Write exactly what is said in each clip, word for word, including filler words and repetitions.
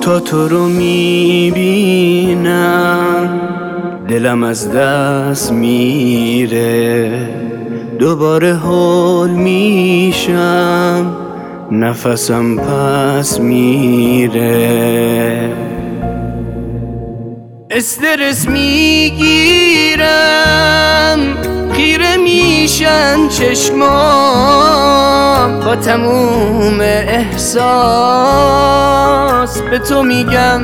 تا تو رو میبینم دلم از دست میره، دوباره هول میشم نفسم پس میره. استرس میگیرم خیره میشن چشمام، با تموم احساس به تو میگم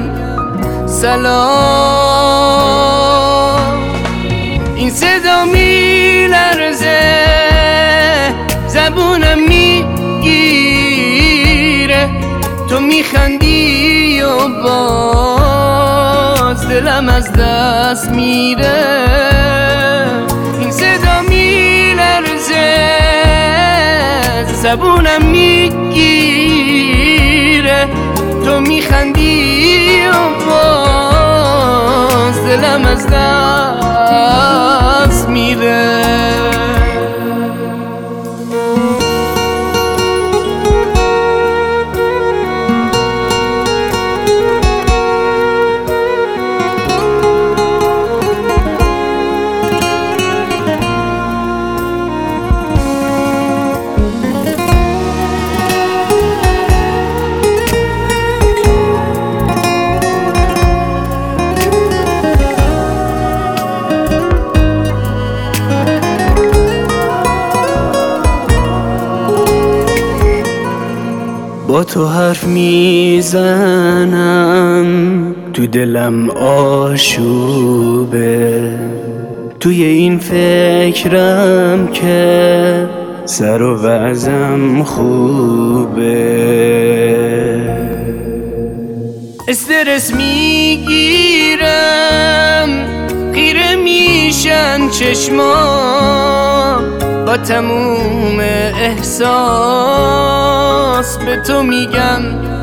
سلام. این صدا میلرزه زبونم میگیره، تو میخندی و باز دلم از دست میره. این صدا میلرزه زبونم میگیره، تو میخندی و باز دلم از دست میره. با تو حرف میزنم تو دلم آشوبه، توی این فکرم که سر و وضعم خوبه. استرس میگیرم خیره میشن چشمام، با تموم احساس به تو میگم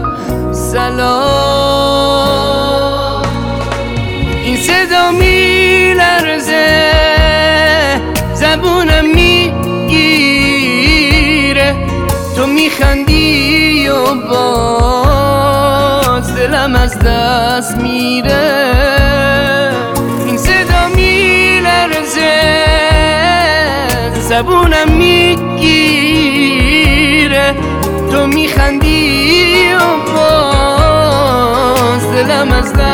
سلام. این صدا میلرزه زبونم میگیره، تو میخندی و باز دلم از دست میره. این صدا میلرزه زبونم میگیره، تو میخندی و باز دلم از دست